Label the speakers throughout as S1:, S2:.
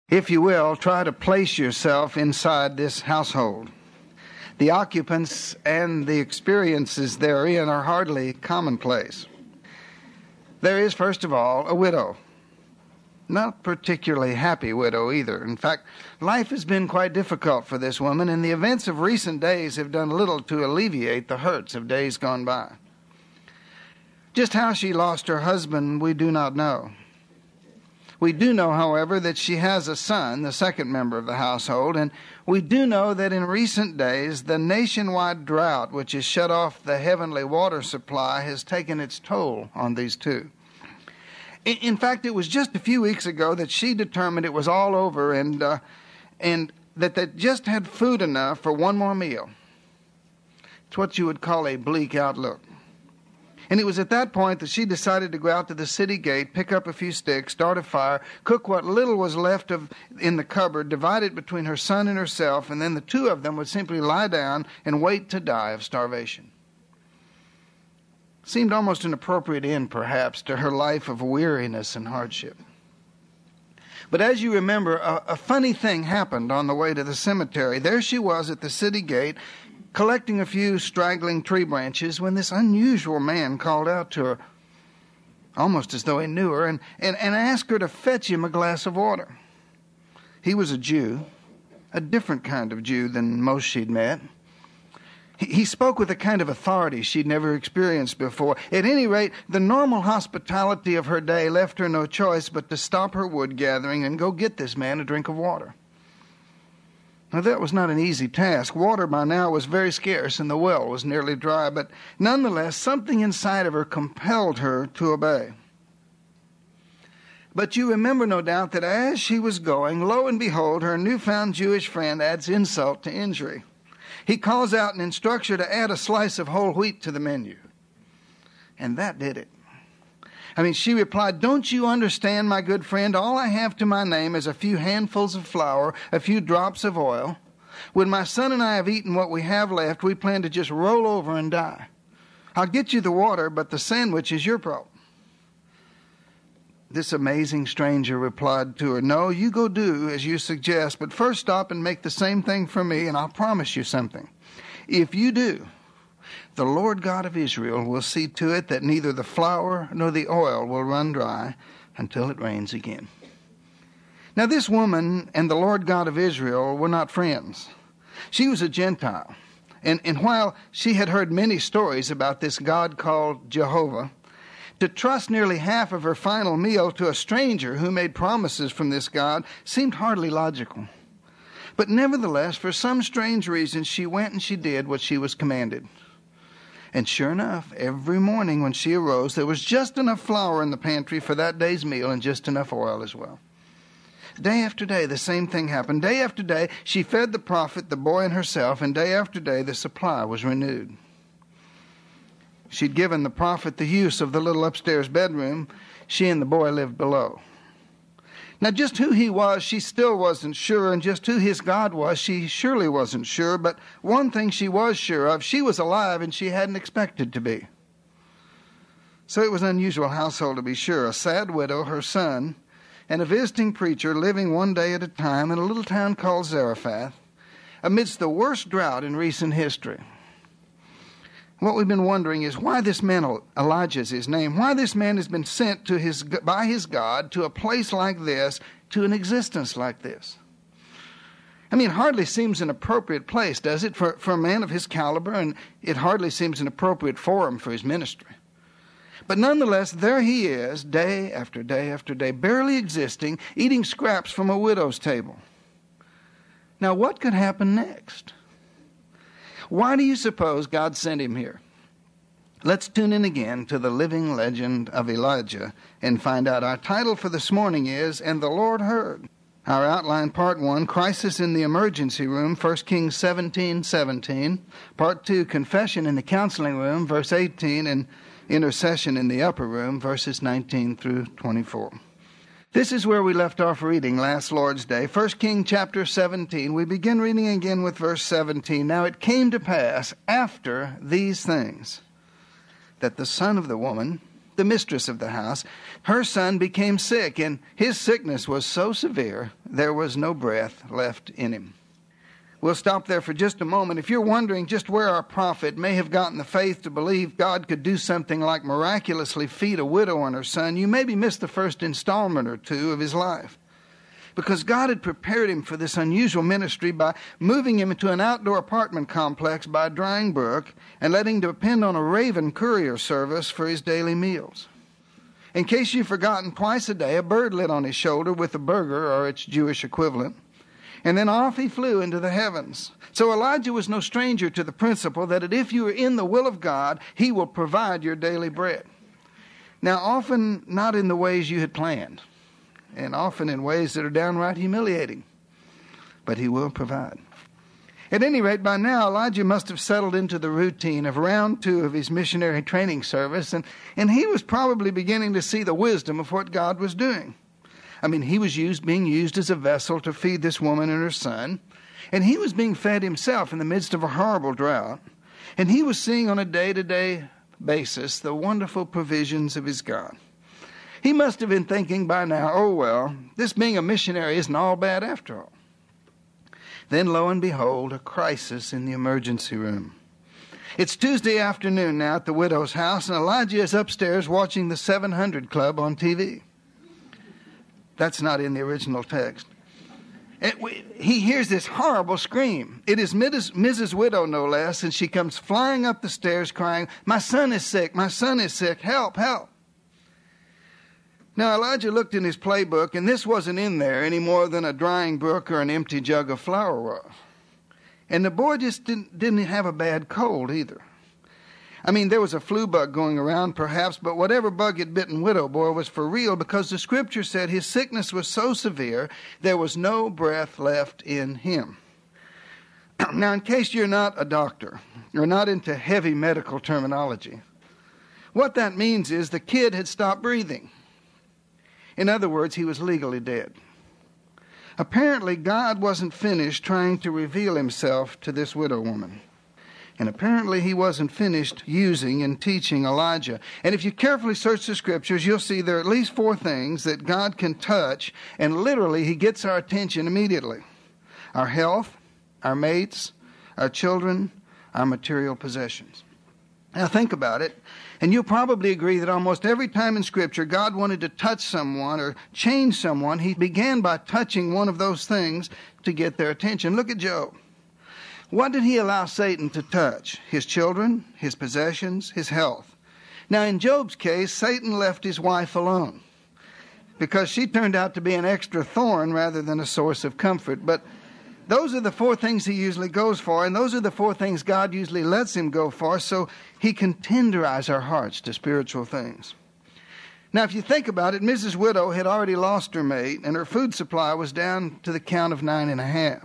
S1: If you will, try to place yourself inside this household. The occupants and the experiences therein are hardly commonplace. There is, first of all, a widow. Not particularly happy widow either. In fact, life has been quite difficult for this woman, and the events of recent days have done little to alleviate the hurts of days gone by. Just how she lost her husband, we do not know. We do know, however, that she has a son, the second member of the household, and we do know that in recent days the nationwide drought which has shut off the heavenly water supply has taken its toll on these two. In fact, it was just a few weeks ago that she determined it was all over and that they just had food enough for one more meal. It's what you would call a bleak outlook. And it was at that point that she decided to go out to the city gate, pick up a few sticks, start a fire, cook what little was left in the cupboard, divide it between her son and herself, and then the two of them would simply lie down and wait to die of starvation. Seemed almost an appropriate end, perhaps, to her life of weariness and hardship. But as you remember, a funny thing happened on the way to the cemetery. There she was at the city gate, collecting a few straggling tree branches, when this unusual man called out to her, almost as though he knew her, and asked her to fetch him a glass of water. He was a Jew, a different kind of Jew than most she'd met. He spoke with a kind of authority she'd never experienced before. At any rate, the normal hospitality of her day left her no choice but to stop her wood gathering and go get this man a drink of water. Now, that was not an easy task. Water by now was very scarce and the well was nearly dry, but nonetheless, something inside of her compelled her to obey. But you remember, no doubt, that as she was going, lo and behold, her newfound Jewish friend adds insult to injury. He calls out and instructs her to add a slice of whole wheat to the menu. And that did it. She replied, "Don't you understand, my good friend? All I have to my name is a few handfuls of flour, a few drops of oil. When my son and I have eaten what we have left, we plan to just roll over and die. I'll get you the water, but the sandwich is your problem." This amazing stranger replied to her, "No, you go do as you suggest, but first stop and make the same thing for me, and I'll promise you something. If you do, the Lord God of Israel will see to it that neither the flour nor the oil will run dry until it rains again." Now, this woman and the Lord God of Israel were not friends. She was a Gentile, and while she had heard many stories about this God called Jehovah, to trust nearly half of her final meal to a stranger who made promises from this God seemed hardly logical. But nevertheless, for some strange reason, she went and she did what she was commanded. And sure enough, every morning when she arose, there was just enough flour in the pantry for that day's meal and just enough oil as well. Day after day, the same thing happened. Day after day, she fed the prophet, the boy, and herself, and day after day, the supply was renewed. She'd given the prophet the use of the little upstairs bedroom. She and the boy lived below. Now, just who he was, she still wasn't sure, and just who his God was, she surely wasn't sure. But one thing she was sure of, she was alive, and she hadn't expected to be. So it was an unusual household, to be sure. A sad widow, her son, and a visiting preacher living one day at a time in a little town called Zarephath, amidst the worst drought in recent history. What we've been wondering is why this man, Elijah is his name, why this man has been sent by his God to a place like this, to an existence like this. It hardly seems an appropriate place, does it, for a man of his caliber, and it hardly seems an appropriate forum for his ministry. But nonetheless, there he is, day after day after day, barely existing, eating scraps from a widow's table. Now, what could happen next? Why do you suppose God sent him here? Let's tune in again to the living legend of Elijah and find out. Our title for this morning is, "And the Lord Heard." Our outline, Part 1, Crisis in the Emergency Room, 1 Kings 17:17. Part 2, Confession in the Counseling Room, verse 18, and Intercession in the Upper Room, verses 19 through 24. This is where we left off reading last Lord's Day. 1 Kings chapter 17. We begin reading again with verse 17. "Now it came to pass after these things that the son of the woman the mistress of the house, her son became sick, and his sickness was so severe there was no breath left in him. We'll stop there for just a moment. If you're wondering just where our prophet may have gotten the faith to believe God could do something like miraculously feed a widow and her son, you maybe missed the first installment or two of his life. Because God had prepared him for this unusual ministry by moving him into an outdoor apartment complex by a drying brook and letting him depend on a Raven courier service for his daily meals. In case you've forgotten, twice a day a bird lit on his shoulder with a burger or its Jewish equivalent. And then off he flew into the heavens. So Elijah was no stranger to the principle that if you are in the will of God, he will provide your daily bread. Now, often not in the ways you had planned, and often in ways that are downright humiliating. But he will provide. At any rate, by now, Elijah must have settled into the routine of round 2 of his missionary training service, and he was probably beginning to see the wisdom of what God was doing. I mean, he was being used as a vessel to feed this woman and her son, and he was being fed himself in the midst of a horrible drought, and he was seeing on a day-to-day basis the wonderful provisions of his God. He must have been thinking by now, oh well, this being a missionary isn't all bad after all. Then lo and behold, a crisis in the emergency room. It's Tuesday afternoon now at the widow's house, and Elijah is upstairs watching the 700 Club on TV. That's not in the original text. He hears this horrible scream. It is Mrs. Widow, no less, and she comes flying up the stairs crying, "My son is sick, my son is sick, help, help." Now, Elijah looked in his playbook, and this wasn't in there any more than a drying brook or an empty jug of flour was. And the boy just didn't have a bad cold either. I mean, there was a flu bug going around perhaps, but whatever bug had bitten Widow Boy was for real, because the scripture said his sickness was so severe there was no breath left in him. Now, in case you're not a doctor, you're not into heavy medical terminology, what that means is the kid had stopped breathing. In other words, he was legally dead. Apparently, God wasn't finished trying to reveal himself to this widow woman. And apparently he wasn't finished using and teaching Elijah. And if you carefully search the scriptures, you'll see there are at least 4 things that God can touch, and literally he gets our attention immediately. Our health, our mates, our children, our material possessions. Now think about it, and you'll probably agree that almost every time in Scripture God wanted to touch someone or change someone, he began by touching one of those things to get their attention. Look at Job. What did he allow Satan to touch? His children, his possessions, his health. Now in Job's case, Satan left his wife alone because she turned out to be an extra thorn rather than a source of comfort. But those are the 4 things he usually goes for, and those are the 4 things God usually lets him go for, so he can tenderize our hearts to spiritual things. Now, if you think about it, Mrs. Widow had already lost her mate, and her food supply was down to the count of 9.5.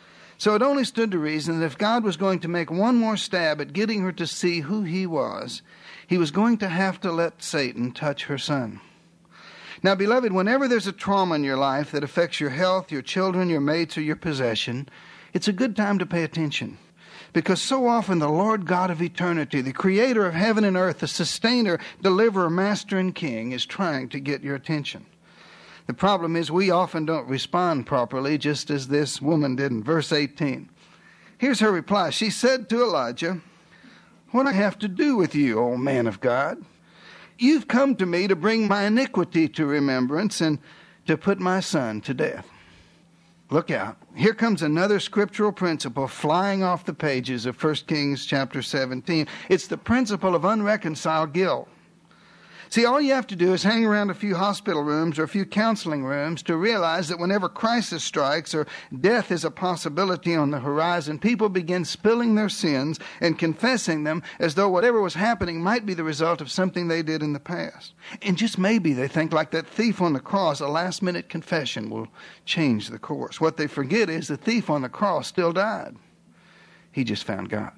S1: So it only stood to reason that if God was going to make one more stab at getting her to see who he was going to have to let Satan touch her son. Now, beloved, whenever there's a trauma in your life that affects your health, your children, your mates, or your possession, it's a good time to pay attention. Because so often the Lord God of eternity, the creator of heaven and earth, the sustainer, deliverer, master, and king, is trying to get your attention. The problem is we often don't respond properly, just as this woman did in verse 18. Here's her reply. She said to Elijah, "What do I have to do with you, O man of God? You've come to me to bring my iniquity to remembrance and to put my son to death." Look out. Here comes another scriptural principle flying off the pages of 1 Kings chapter 17. It's the principle of unreconciled guilt. See, all you have to do is hang around a few hospital rooms or a few counseling rooms to realize that whenever crisis strikes or death is a possibility on the horizon, people begin spilling their sins and confessing them as though whatever was happening might be the result of something they did in the past. And just maybe they think, like that thief on the cross, a last-minute confession will change the course. What they forget is the thief on the cross still died. He just found God.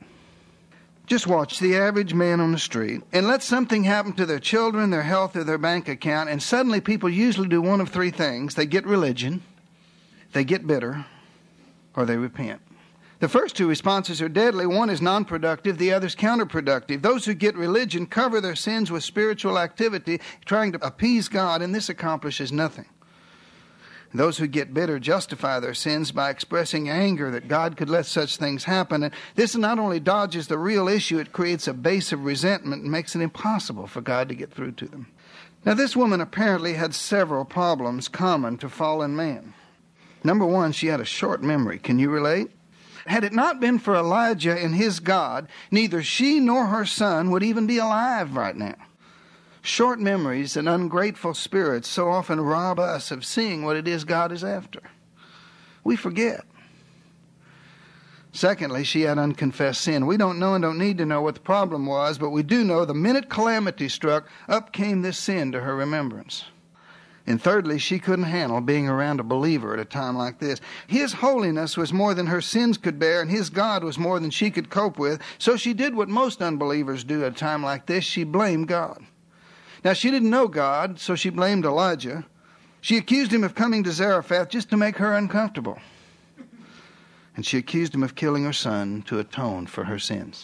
S1: Just watch the average man on the street and let something happen to their children, their health, or their bank account, and suddenly people usually do one of 3 things. They get religion, they get bitter, or they repent. The first two responses are deadly. One is non-productive, the other is counterproductive. Those who get religion cover their sins with spiritual activity, trying to appease God, and this accomplishes nothing. Those who get bitter justify their sins by expressing anger that God could let such things happen. And this not only dodges the real issue, it creates a base of resentment and makes it impossible for God to get through to them. Now, this woman apparently had several problems common to fallen man. Number one, she had a short memory. Can you relate? Had it not been for Elijah and his God, neither she nor her son would even be alive right now. Short memories and ungrateful spirits so often rob us of seeing what it is God is after. We forget. Secondly, she had unconfessed sin. We don't know and don't need to know what the problem was, but we do know the minute calamity struck, up came this sin to her remembrance. And thirdly, she couldn't handle being around a believer at a time like this. His holiness was more than her sins could bear, and his God was more than she could cope with. So she did what most unbelievers do at a time like this. She blamed God. Now, she didn't know God, so she blamed Elijah. She accused him of coming to Zarephath just to make her uncomfortable. And she accused him of killing her son to atone for her sins.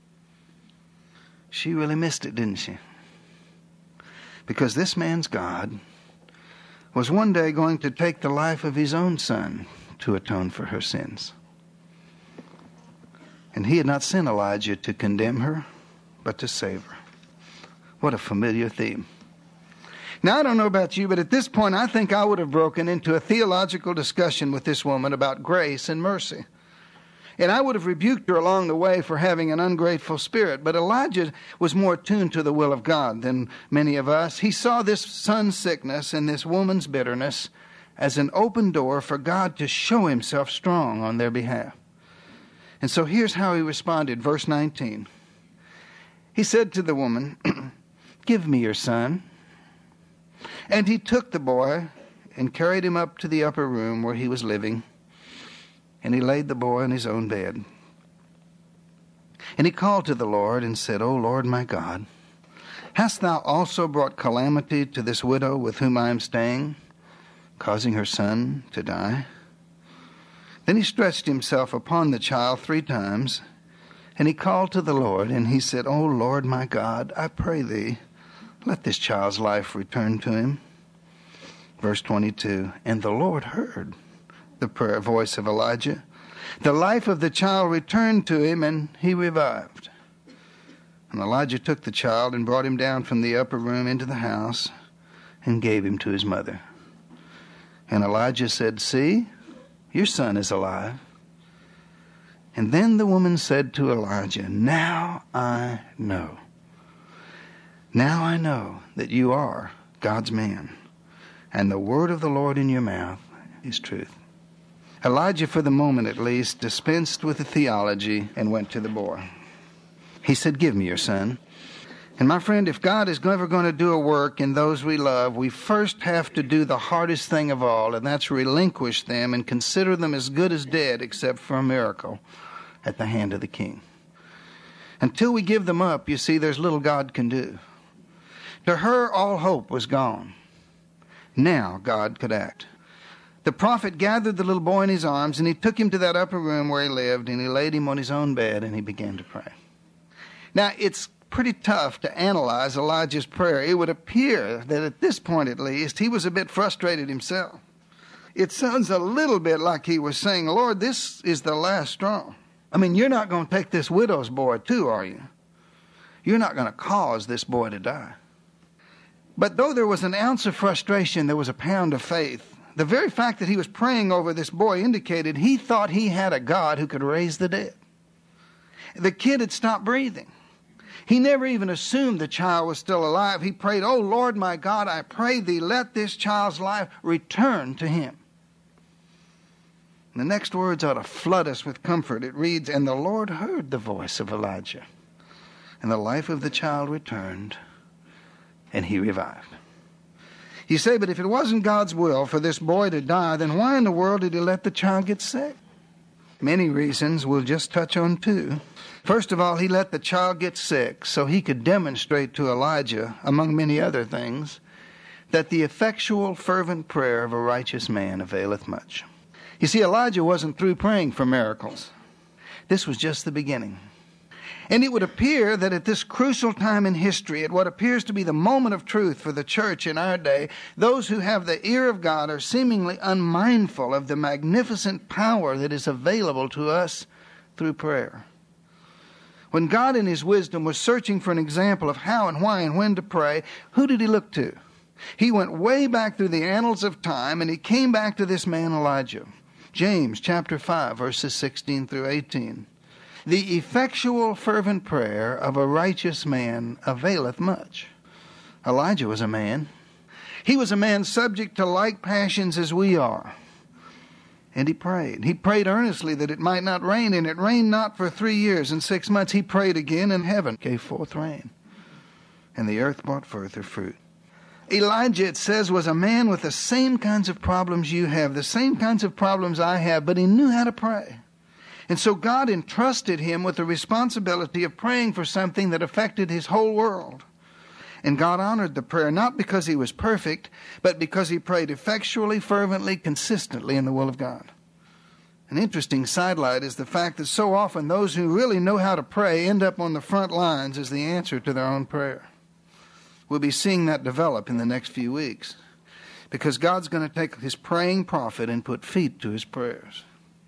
S1: She really missed it, didn't she? Because this man's God was one day going to take the life of his own son to atone for her sins. And he had not sent Elijah to condemn her, but to save her. What a familiar theme. Now, I don't know about you, but at this point, I think I would have broken into a theological discussion with this woman about grace and mercy. And I would have rebuked her along the way for having an ungrateful spirit. But Elijah was more attuned to the will of God than many of us. He saw this son's sickness and this woman's bitterness as an open door for God to show himself strong on their behalf. And so here's how he responded, verse 19. He said to the woman, "Give me your son." And he took the boy and carried him up to the upper room where he was living. And he laid the boy in his own bed. And he called to the Lord and said, "O Lord my God, hast thou also brought calamity to this widow with whom I am staying, causing her son to die?" Then he stretched himself upon the child 3 times, and he called to the Lord, and he said, "O Lord my God, I pray thee, let this child's life return to him." Verse 22, and the Lord heard the prayer voice of Elijah. The life of the child returned to him, and he revived. And Elijah took the child and brought him down from the upper room into the house and gave him to his mother. And Elijah said, "See, your son is alive." And then the woman said to Elijah, Now I know that you are God's man, and the word of the Lord in your mouth is truth." Elijah, for the moment at least, dispensed with the theology and went to the boy. He said, "Give me your son." And my friend, if God is ever going to do a work in those we love, we first have to do the hardest thing of all, and that's relinquish them and consider them as good as dead except for a miracle at the hand of the king. Until we give them up, you see, there's little God can do. To her, all hope was gone. Now God could act. The prophet gathered the little boy in his arms, and he took him to that upper room where he lived, and he laid him on his own bed, and he began to pray. Now, it's pretty tough to analyze Elijah's prayer. It would appear that at this point, at least, he was a bit frustrated himself. It sounds a little bit like he was saying, "Lord, this is the last straw. I mean, you're not going to take this widow's boy too, are you? You're not going to cause this boy to die." But though there was an ounce of frustration, there was a pound of faith. The very fact that he was praying over this boy indicated he thought he had a God who could raise the dead. The kid had stopped breathing. He never even assumed the child was still alive. He prayed, "Oh Lord my God, I pray thee, let this child's life return to him." The next words ought to flood us with comfort. It reads, "And the Lord heard the voice of Elijah, and the life of the child returned, and he revived." You say, but if it wasn't God's will for this boy to die, then why in the world did he let the child get sick? Many reasons. We'll just touch on 2. First of all, he let the child get sick so he could demonstrate to Elijah, among many other things, that the effectual, fervent prayer of a righteous man availeth much. You see, Elijah wasn't through praying for miracles. This was just the beginning. And it would appear that at this crucial time in history, at what appears to be the moment of truth for the church in our day, those who have the ear of God are seemingly unmindful of the magnificent power that is available to us through prayer. When God in His wisdom was searching for an example of how and why and when to pray, who did He look to? He went way back through the annals of time, and He came back to this man Elijah. James chapter 5, verses 16 through 18. The effectual fervent prayer of a righteous man availeth much. Elijah was a man. He was a man subject to like passions as we are. And he prayed. He prayed earnestly that it might not rain, and it rained not for 3 years and 6 months. He prayed again, and heaven gave forth rain, and the earth brought forth her fruit. Elijah, it says, was a man with the same kinds of problems you have, the same kinds of problems I have, but he knew how to pray. And so God entrusted him with the responsibility of praying for something that affected his whole world. And God honored the prayer, not because he was perfect, but because he prayed effectually, fervently, consistently in the will of God. An interesting sidelight is the fact that so often those who really know how to pray end up on the front lines as the answer to their own prayer. We'll be seeing that develop in the next few weeks, because God's going to take his praying prophet and put feet to his prayers.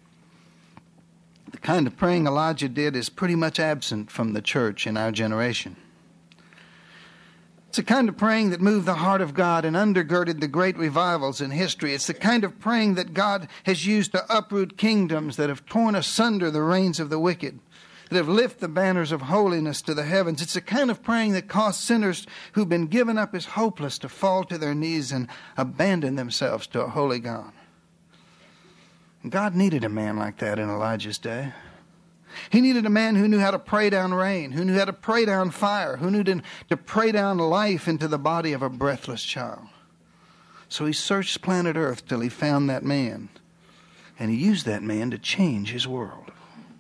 S1: The kind of praying Elijah did is pretty much absent from the church in our generation. It's the kind of praying that moved the heart of God and undergirded the great revivals in history. It's the kind of praying that God has used to uproot kingdoms that have torn asunder the reins of the wicked, that have lifted the banners of holiness to the heavens. It's the kind of praying that caused sinners who've been given up as hopeless to fall to their knees and abandon themselves to a holy God. God needed a man like that in Elijah's day. He needed a man who knew how to pray down rain, who knew how to pray down fire, who knew to pray down life into the body of a breathless child. So he searched planet Earth till he found that man, and he used that man to change his world.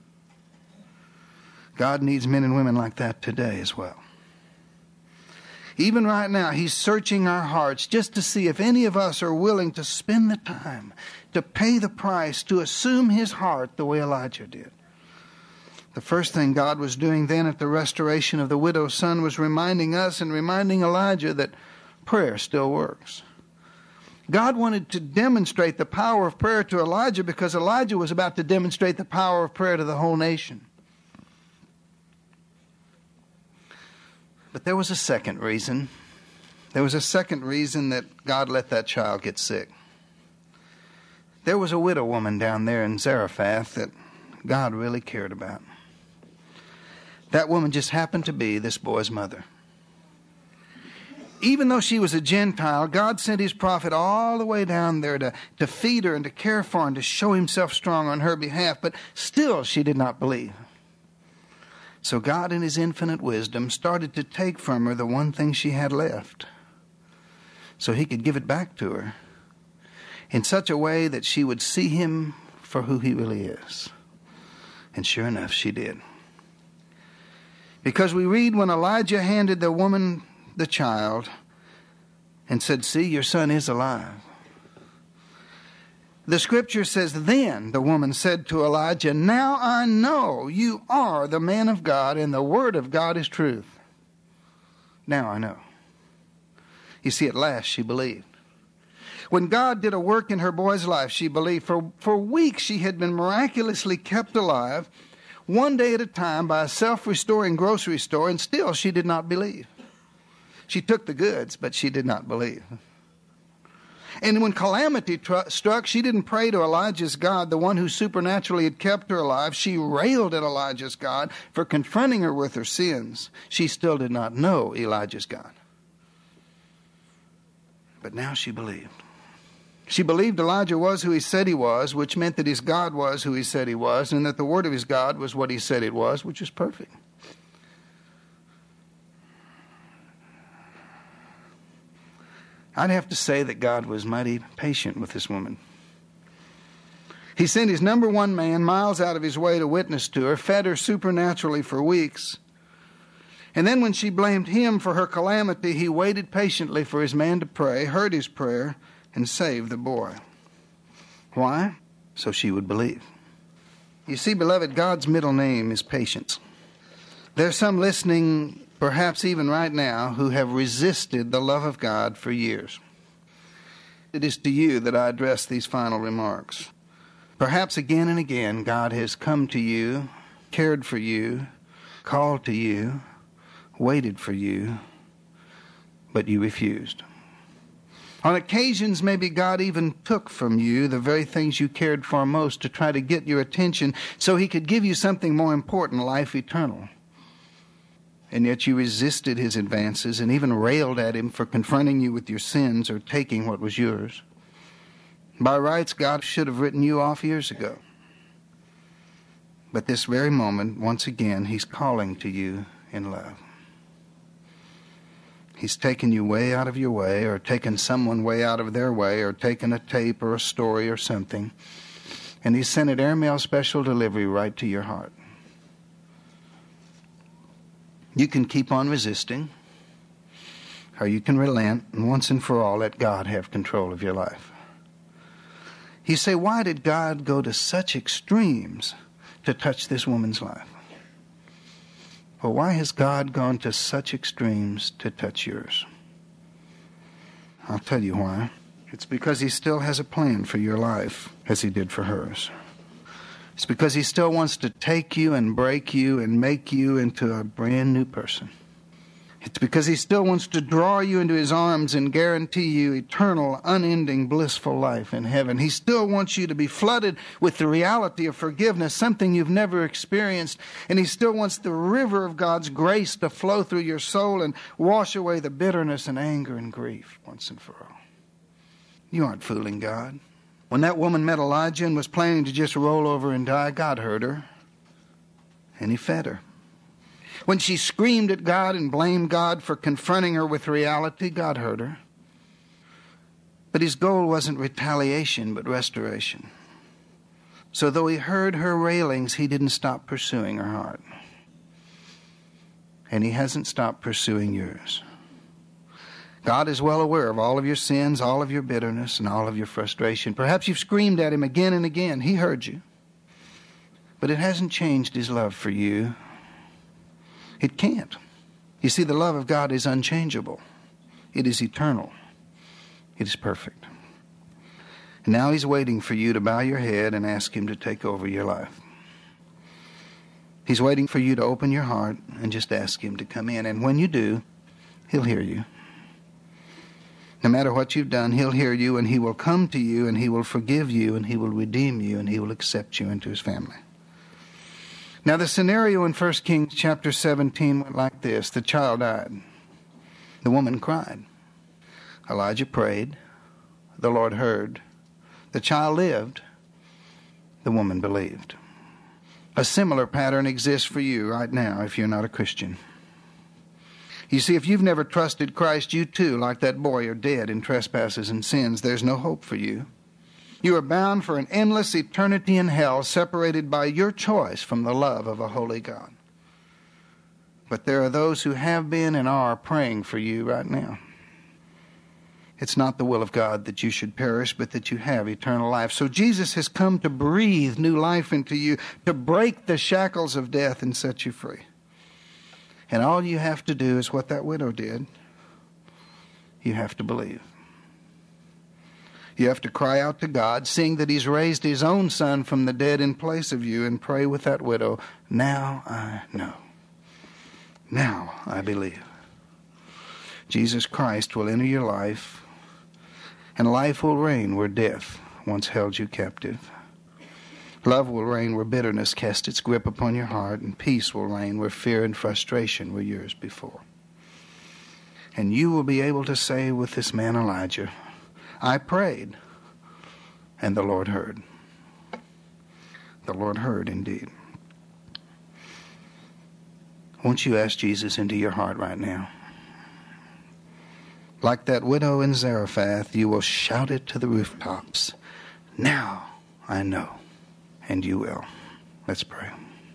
S1: God needs men and women like that today as well. Even right now, he's searching our hearts just to see if any of us are willing to spend the time, to pay the price, to assume his heart the way Elijah did. The first thing God was doing then at the restoration of the widow's son was reminding us and reminding Elijah that prayer still works. God wanted to demonstrate the power of prayer to Elijah because Elijah was about to demonstrate the power of prayer to the whole nation. But there was a second reason. There was a second reason that God let that child get sick. There was a widow woman down there in Zarephath that God really cared about. That woman just happened to be this boy's mother. Even though she was a Gentile, God sent his prophet all the way down there to feed her and to care for her and to show himself strong on her behalf. But still she did not believe. So God in his infinite wisdom started to take from her the one thing she had left, so he could give it back to her in such a way that she would see him for who he really is. And sure enough, she did. Because we read when Elijah handed the woman the child and said, "See, your son is alive." The scripture says, "Then the woman said to Elijah, 'Now I know you are the man of God, and the word of God is truth.'" Now I know. You see, at last she believed. When God did a work in her boy's life, she believed. For weeks she had been miraculously kept alive, one day at a time, by a self-restoring grocery store, and still she did not believe. She took the goods, but she did not believe. And when calamity struck, she didn't pray to Elijah's God, the one who supernaturally had kept her alive. She railed at Elijah's God for confronting her with her sins. She still did not know Elijah's God. But now she believed. She believed Elijah was who he said he was, which meant that his God was who he said he was, and that the word of his God was what he said it was, which is perfect. I'd have to say that God was mighty patient with this woman. He sent his number one man miles out of his way to witness to her, fed her supernaturally for weeks. And then when she blamed him for her calamity, he waited patiently for his man to pray, heard his prayer, and saved the boy. Why? So she would believe. You see, beloved, God's middle name is patience. There's some listening, perhaps even right now, who have resisted the love of God for years. It is to you that I address these final remarks. Perhaps again and again, God has come to you, cared for you, called to you, waited for you, but you refused. On occasions, maybe God even took from you the very things you cared for most to try to get your attention so he could give you something more important, life eternal. And yet you resisted his advances and even railed at him for confronting you with your sins or taking what was yours. By rights, God should have written you off years ago. But this very moment, once again, he's calling to you in love. He's taken you way out of your way, or taken someone way out of their way, or taken a tape or a story or something, and he sent it airmail special delivery right to your heart. You can keep on resisting, or you can relent and once and for all let God have control of your life. You say, why did God go to such extremes to touch this woman's life? Well, why has God gone to such extremes to touch yours? I'll tell you why. It's because he still has a plan for your life, as he did for hers. It's because he still wants to take you and break you and make you into a brand new person. It's because he still wants to draw you into his arms and guarantee you eternal, unending, blissful life in heaven. He still wants you to be flooded with the reality of forgiveness, something you've never experienced. And he still wants the river of God's grace to flow through your soul and wash away the bitterness and anger and grief once and for all. You aren't fooling God. When that woman met Elijah and was planning to just roll over and die, God heard her, and he fed her. When she screamed at God and blamed God for confronting her with reality, God heard her. But his goal wasn't retaliation, but restoration. So though he heard her railings, he didn't stop pursuing her heart. And he hasn't stopped pursuing yours. God is well aware of all of your sins, all of your bitterness, and all of your frustration. Perhaps you've screamed at him again and again. He heard you. But it hasn't changed his love for you. It can't. You see, the love of God is unchangeable. It is eternal. It is perfect. And now he's waiting for you to bow your head and ask him to take over your life. He's waiting for you to open your heart and just ask him to come in. And when you do, he'll hear you. No matter what you've done, he'll hear you, and he will come to you, and he will forgive you, and he will redeem you, and he will accept you into his family. Now, the scenario in 1 Kings chapter 17 went like this. The child died. The woman cried. Elijah prayed. The Lord heard. The child lived. The woman believed. A similar pattern exists for you right now if you're not a Christian. You see, if you've never trusted Christ, you too, like that boy, are dead in trespasses and sins. There's no hope for you. You are bound for an endless eternity in hell, separated by your choice from the love of a holy God. But there are those who have been and are praying for you right now. It's not the will of God that you should perish, but that you have eternal life. So Jesus has come to breathe new life into you, to break the shackles of death and set you free. And all you have to do is what that widow did. You have to believe. You have to cry out to God, seeing that he's raised his own son from the dead in place of you, and pray with that widow, now I know. Now I believe. Jesus Christ will enter your life, and life will reign where death once held you captive. Love will reign where bitterness cast its grip upon your heart, and peace will reign where fear and frustration were yours before. And you will be able to say with this man Elijah, I prayed, and the Lord heard. The Lord heard indeed. Won't you ask Jesus into your heart right now? Like that widow in Zarephath, you will shout it to the rooftops. Now I know, and you will. Let's pray.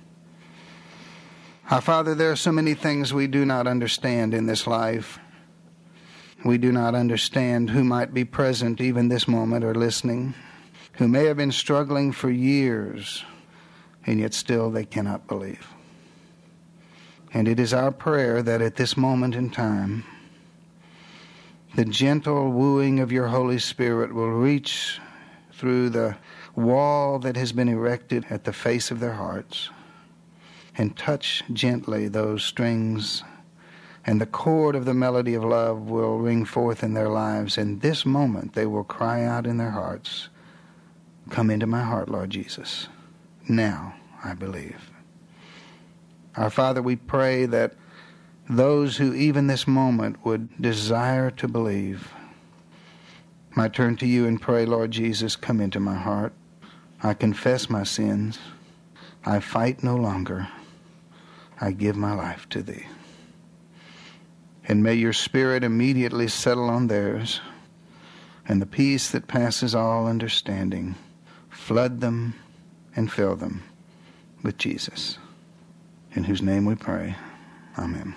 S1: Our Father, there are so many things we do not understand in this life. We do not understand who might be present even this moment or listening, who may have been struggling for years and yet still they cannot believe. And it is our prayer that at this moment in time, the gentle wooing of your Holy Spirit will reach through the wall that has been erected at the face of their hearts and touch gently those strings, and the chord of the melody of love will ring forth in their lives. And this moment they will cry out in their hearts, "Come into my heart, Lord Jesus. Now I believe." Our Father, we pray that those who even this moment would desire to believe might turn to you and pray, "Lord Jesus, come into my heart. I confess my sins. I fight no longer. I give my life to thee." And may your Spirit immediately settle on theirs, and the peace that passes all understanding flood them and fill them with Jesus, in whose name we pray. Amen.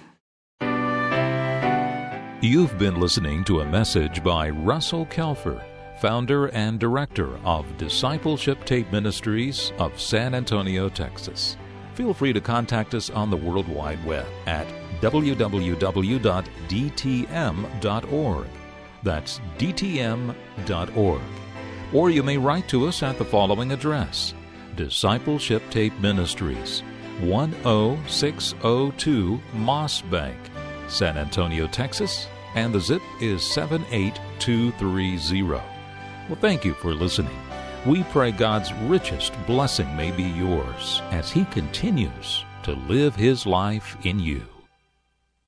S2: You've been listening to a message by Russell Kelfer, founder and director of Discipleship Tape Ministries of San Antonio, Texas. Feel free to contact us on the World Wide Web at www.dtm.org. That's dtm.org. Or you may write to us at the following address: Discipleship Tape Ministries, 10602 Moss Bank, San Antonio, Texas, and the zip is 78230. Well, thank you for listening. We pray God's richest blessing may be yours as He continues to live His life in you.